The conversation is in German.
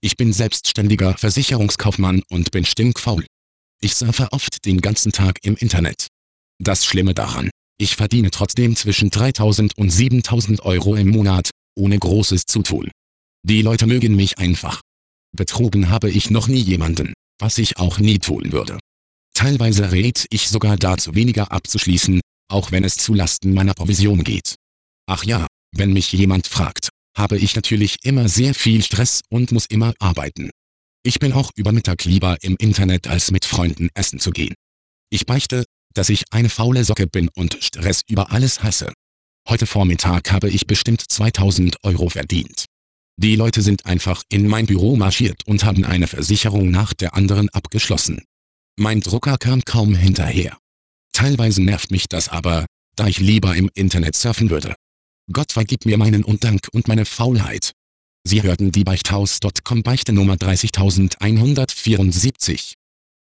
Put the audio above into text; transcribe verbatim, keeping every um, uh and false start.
Ich bin selbstständiger Versicherungskaufmann und bin stinkfaul. Ich surfe oft den ganzen Tag im Internet. Das Schlimme daran, ich verdiene trotzdem zwischen dreitausend und siebentausend Euro im Monat, ohne großes Zutun. Die Leute mögen mich einfach. Betrogen habe ich noch nie jemanden, was ich auch nie tun würde. Teilweise rät ich sogar dazu, weniger abzuschließen, auch wenn es zu Lasten meiner Provision geht. Ach ja, wenn mich jemand fragt, habe ich natürlich immer sehr viel Stress und muss immer arbeiten. Ich bin auch über Mittag lieber im Internet, als mit Freunden essen zu gehen. Ich beichte, dass ich eine faule Socke bin und Stress über alles hasse. Heute Vormittag habe ich bestimmt zweitausend Euro verdient. Die Leute sind einfach in mein Büro marschiert und haben eine Versicherung nach der anderen abgeschlossen. Mein Drucker kam kaum hinterher. Teilweise nervt mich das aber, da ich lieber im Internet surfen würde. Gott vergib mir meinen Undank und meine Faulheit. Sie hörten die Beichthaus Punkt com Beichte Nummer dreißigtausendeinhundertvierundsiebzig.